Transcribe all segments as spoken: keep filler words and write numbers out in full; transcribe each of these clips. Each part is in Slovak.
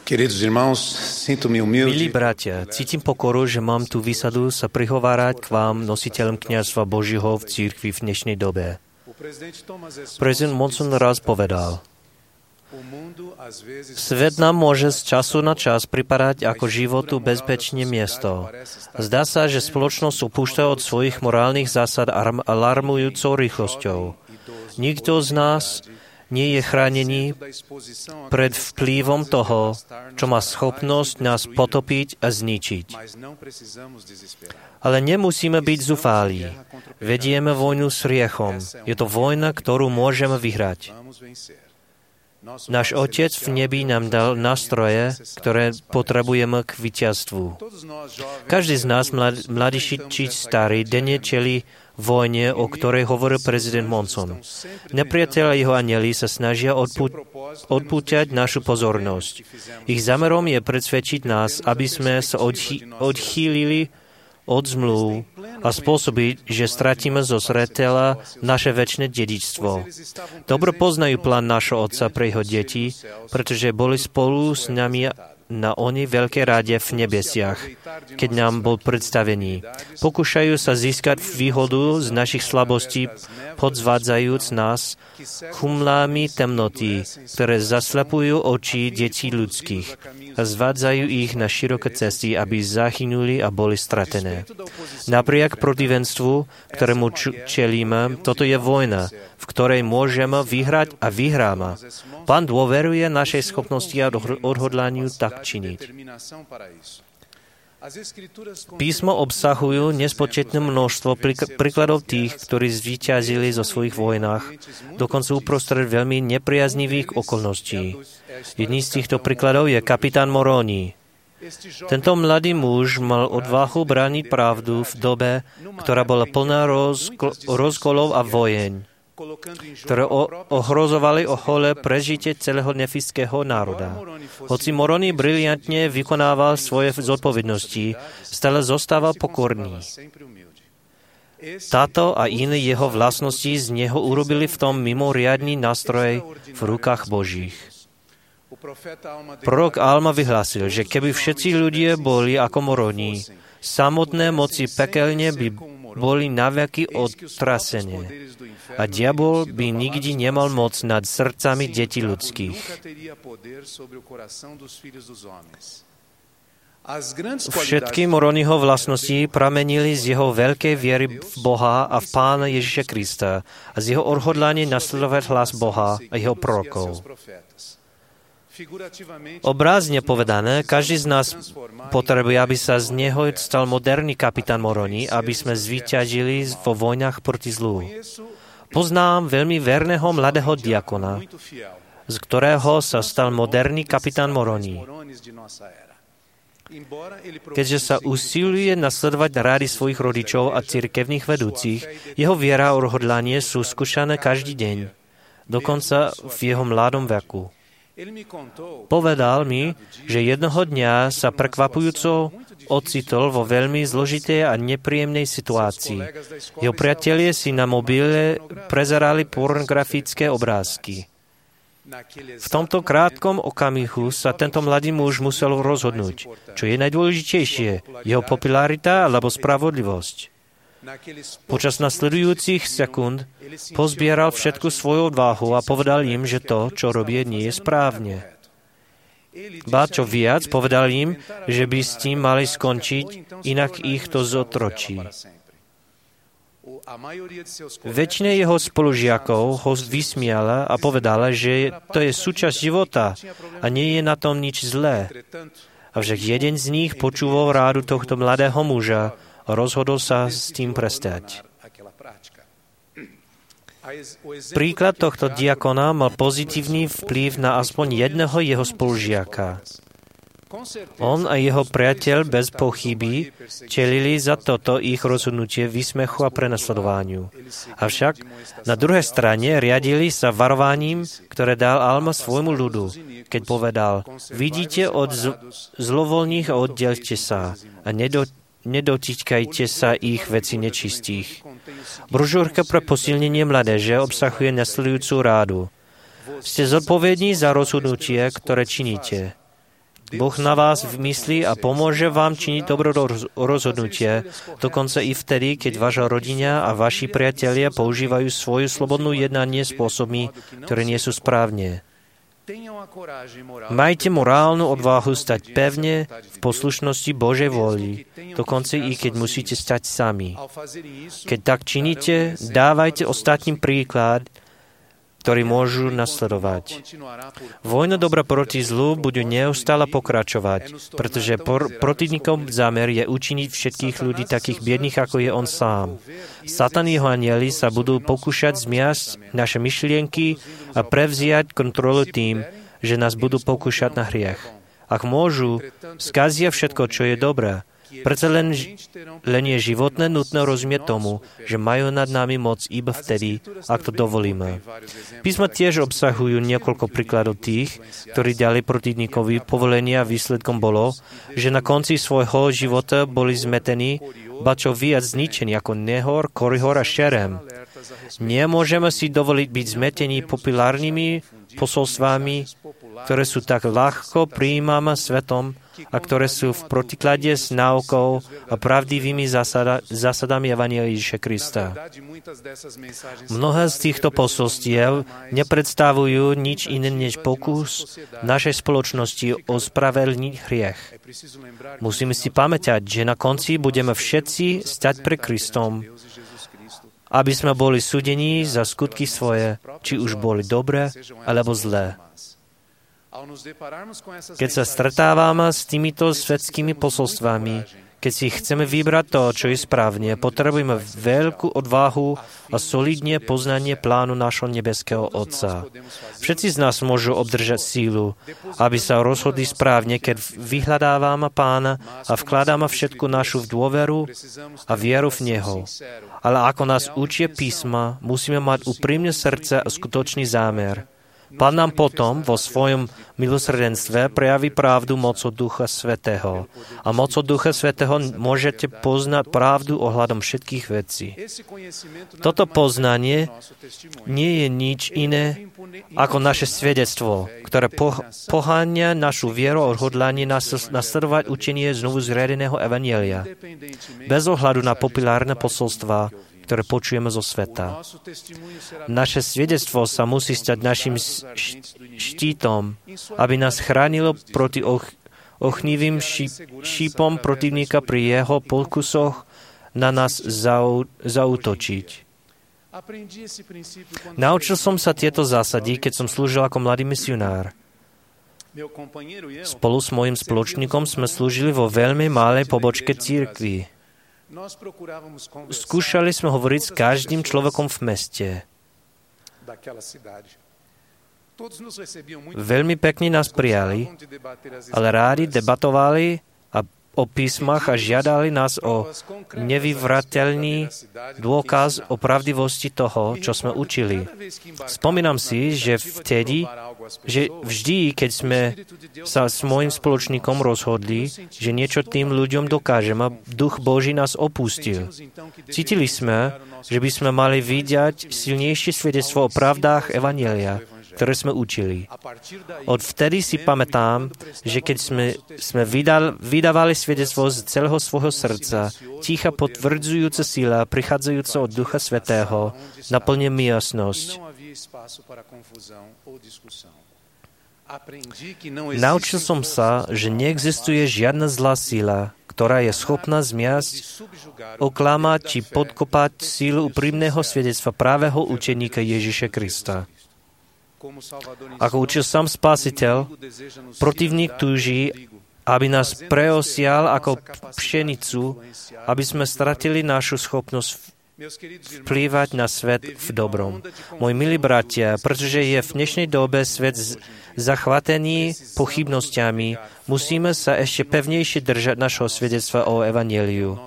Milí bratia, cítim pokoru, že mám tú výsadu sa prihovárať k vám, nositeľom kňazstva Božího v cirkvi v dnešnej dobe. Prezident Monson raz povedal: Svet nám môže z času na čas pripadať ako životu bezpečné miesto. Zdá sa, že spoločnosť upúšťa od svojich morálnych zásad alarmujúcou rýchlosťou. Nikto z nás nie je chránený pred vplyvom toho, čo má schopnosť nás potopiť a zničiť. Ale nemusíme byť zúfalí. Vedieme vojnu s hriechom. Je to vojna, ktorú môžeme vyhrať. Náš Otec v nebi nám dal nástroje, ktoré potrebujeme k víťazstvu. Každý z nás, mladý či starý, denne čelí vojne, o ktorej hovoril prezident Monson. Nepriatelia jeho anjeli sa snažia odpú- odpúťať našu pozornosť. Ich zámerom je presvedčiť nás, aby sme sa odchy- odchýlili od zmluv a spôsobiť, že stratíme zo zreteľa naše večné dedičstvo. Dobre poznajú plán nášho Otca pre jeho deti, pretože boli spolu s nami na onej veľkej rade v nebesiach, keď nám bol predstavený. Pokúšajú sa získať výhodu z našich slabostí, podzvádzajúc nás chumlami temnoty, ktoré zaslepujú oči detí ľudských a zvádzajú ich na široké cesty, aby zahynuli a boli stratené. Napriek protivenstvu, ktorému čelíme, toto je vojna, v ktorej môžeme vyhrať a vyhráme. Pán dôveruje našej schopnosti a odhodlaniu tak činiť. Písmo obsahujú nespočetné množstvo príkladov tých, ktorí zvíťazili zo svojich vojnách, dokonca uprostred veľmi nepriaznivých okolností. Jedný z týchto príkladov je kapitán Moroni. Tento mladý muž mal odvahu brániť pravdu v dobe, ktorá bola plná rozko- rozkolov a vojeň, ktoré ohrozovali ohole prežitie celého nefického národa. Hoci Moroni briliantne vykonával svoje zodpovednosti, stále zostával pokorný. Táto a iné jeho vlastnosti z neho urobili v tom mimoriadny nástroj v rukách Božích. Prorok Alma vyhlásil, že keby všetci ľudia boli ako Moroni, samotné moci pekelne by boli naveky odtrasené a diabol by nikdy nemal moc nad srdcami detí ľudských. Všetky Moroniho vlastnosti pramenili z jeho veľkej viery v Boha a v Pána Ježiša Krista a z jeho odhodlania nasledovať hlas Boha a jeho prorokov. Obrazne povedané, každý z nás potrebuje, aby sa z neho stal moderný kapitán Moroni, aby sme zvíťazili vo vojnách proti zlu. Poznám veľmi verného mladého diakona, z ktorého sa stal moderný kapitán Moroni. Keďže sa usiluje nasledovať rady svojich rodičov a cirkevných vedúcich, jeho viera a odhodlanie sú skúšané každý deň, dokonca v jeho mladom veku. Povedal mi, že jednoho dňa sa prekvapujúco ocitol vo veľmi zložitej a nepríjemnej situácii. Jeho priatelia si na mobile prezerali pornografické obrázky. V tomto krátkom okamihu sa tento mladý muž musel rozhodnúť, čo je najdôležitejšie, jeho popularita alebo spravodlivosť. Počas nasledujúcich sekúnd pozbieral všetku svoju odvahu a povedal im, že to, čo robí, nie je správne. Ba čo viac, povedal im, že by s tým mali skončiť, inak ich to zotročí. Väčšina jeho spolužiakov ho vysmiala a povedala, že to je súčasť života a nie je na tom nič zlé. Avšak jeden z nich počúval rádu tohto mladého muža a rozhodol sa s tým prestať. Príklad tohto diakona mal pozitívny vplyv na aspoň jedného jeho spolužiaka. On a jeho priateľ bez pochyby čelili za toto ich rozhodnutie výsmechu a prenasledovaniu. Avšak na druhej strane riadili sa varovaním, ktoré dal Alma svojmu ľudu, keď povedal: vidíte od z- zlovoľných a oddelte sa a nedo nedotýkajte sa ich vecí nečistých. Brožúrka pre posilnenie mládeže obsahuje nasledujúcu rádu. Ste zodpovední za rozhodnutie, ktoré činíte. Boh na vás myslí a pomôže vám činiť dobré rozhodnutie, dokonca i vtedy, keď vaša rodina a vaši priatelia používajú svoju slobodnú jednanie spôsobmi, ktoré nie sú správne. Majte morálnu odvahu stať pevne v poslušnosti Božej vôli, dokonca i keď musíte stať sami. Keď tak činíte, dávajte ostatním príklad, ktorí môžu nasledovať. Vojna dobra proti zlu bude neustále pokračovať, pretože por- protivníkom zámer je učiniť všetkých ľudí takých biedných, ako je on sám. Satan a jeho anjeli sa budú pokúšať zmiasť naše myšlienky a prevziať kontrolu tým, že nás budú pokúšať na hriech. Ak môžu, skazia všetko, čo je dobré. Preto len, len je životné nutné rozumieť tomu, že majú nad nami moc iba vtedy, ak to dovolíme. Písma tiež obsahujú niekoľko príkladov tých, ktorí dali protivníkovi povolenia a výsledkom bolo, že na konci svojho života boli zmetení, ba čo viac zničení ako Nehor, Korihor a Šerem. Nemôžeme si dovoliť byť zmetení populárnymi posolstvami, ktoré sú tak ľahko prijímané svetom a ktoré sú v protiklade s náukou a pravdivými zásada, zásadami Evanjelia Ježiša Krista. Mnohé z týchto posolstiev nepredstavujú nič iné než pokus našej spoločnosti ospravedlniť hriech. Musíme si pamätať, že na konci budeme všetci stať pre Kristom, aby sme boli súdení za skutky svoje, či už boli dobré alebo zlé. Keď sa stretávame s týmito svetskými posolstvami, keď si chceme vybrať to, čo je správne, potrebujeme veľkú odvahu a solidne poznanie plánu našho nebeského Otca. Všetci z nás môžu obdržať sílu, aby sa rozhodli správne, keď vyhľadávame Pána a vkladáme všetku našu dôveru a vieru v Neho. Ale ako nás učia písma, musíme mať úprimné srdce a skutočný zámer. Pán nám potom vo svojom milosrdenstve prejaví pravdu mocou Ducha Svätého. A mocou Ducha Svätého môžete poznať pravdu ohľadom všetkých vecí. Toto poznanie nie je nič iné ako naše svedectvo, ktoré poháňa našu vieru a odhodlanie nasledovať učenie znovu zriadeného evanjelia. Bez ohľadu na populárne posolstvá, ktoré počujeme zo sveta. Naše svedectvo sa musí stať našim štítom, aby nás chránilo proti och, ochnivým šíp, šípom protivníka pri jeho pokusoch na nás zau, zaútočiť. Naučil som sa tieto zásady, keď som slúžil ako mladý misionár. Spolu s mojim spoločníkom sme slúžili vo veľmi malej pobočke cirkvi. Skúšali sme hovoriť s každým človekom v meste. Veľmi pekne nás prijali, ale rádi debatovali a o písmach a žiadali nás o nevyvrateľný dôkaz o pravdivosti toho, čo sme učili. Spomínam si, že vtedy, že vždy, keď sme sa s môjim spoločníkom rozhodli, že niečo tým ľuďom dokážeme, Duch Boží nás opustil. Cítili sme, že by sme mali vidieť silnejšie svedectvo o pravdách evanjelia, ktoré sme učili. Od vtedy si pamätám, že keď sme, sme vydal, vydávali svedectvo z celého svojho srdca, ticha potvrdzujúca sila, prichádzajúca od Ducha Svätého, naplňuje mi jasnosť. Naučil som sa, že neexistuje žiadna zlá sila, ktorá je schopná zmiasť, oklamať či podkopať sílu úprimného svedectva právého učeníka Ježiša Krista. Ako učil sám Spasiteľ, protivník túži, aby nás preosial ako pšenicu, aby sme stratili našu schopnosť vplývať na svet v dobrom. Moji milí bratia, pretože je v dnešnej dobe svet zachvatený pochybnosťami, musíme sa ešte pevnejšie držať našho svedectva o evanjeliu.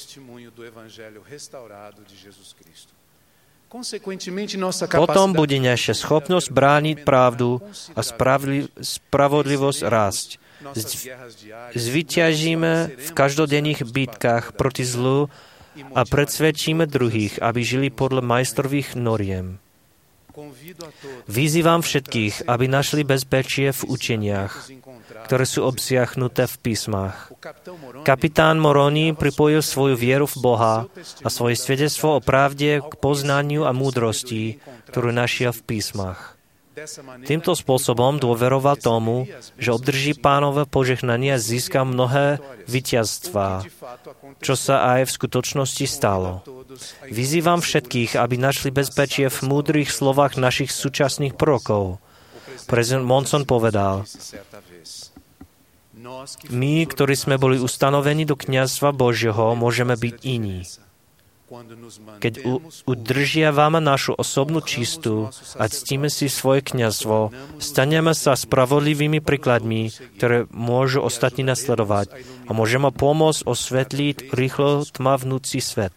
Potom bude naša schopnosť brániť pravdu a spravodlivosť rásť. Zvyťažíme v každodenných bitkách proti zlu a predsvedčíme druhých, aby žili podľa majstrových noriem. Vyzývam všetkých, aby našli bezpečie v učeniach. ktoré sú obsiahnuté v písmach. Kapitán Moroni pripojil svoju vieru v Boha a svoje svedectvo o pravde k poznaniu a múdrosti, ktorú našiel v písmach. Týmto spôsobom dôveroval tomu, že obdrží Pánové požehnanie a získa mnohé víťazstvá, čo sa aj v skutočnosti stalo. Vyzývam všetkých, aby našli bezpečie v múdrych slovách našich súčasných prorokov. Prezident Monson povedal: My, ktorí sme boli ustanovení do kňazstva Božieho, môžeme byť iní. Keď u, udržiavame našu osobnú čistu a ctíme si svoje kňazstvo, staneme sa spravodlivými príkladmi, ktoré môžu ostatní nasledovať a môžeme pomôcť osvetliť rýchlo tmavnúci svet.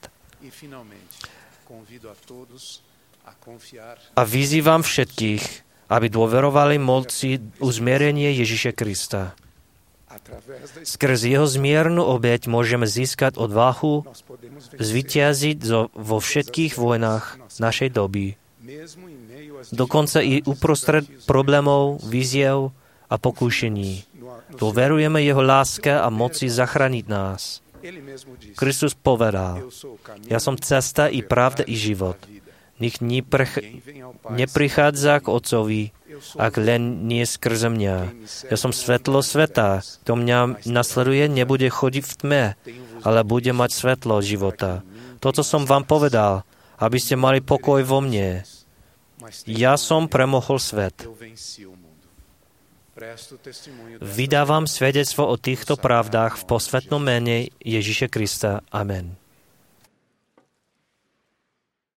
A vyzývam všetkých, aby dôverovali moci uzmierenie Ježiša Krista. Skrz jeho zmiernu obeť môžeme získať odvahu, zvíťaziť vo všetkých vojnách našej doby. Dokonca i uprostred problémov, víziev a pokúšení. Dôverujeme jeho láske a moci zachrániť nás. Kristus povedal: Ja som cesta i pravda i život. Nik neprichádza k Otcovi, ak len nie skrze mňa. Ja som svetlo sveta. Kto mňa nasleduje, nebude chodiť v tme, ale bude mať svetlo života. Toto som vám povedal, aby ste mali pokoj vo mne. Ja som premohol svet. Vydávam svedectvo o týchto pravdách v posvätnom mene Ježiša Krista. Amen.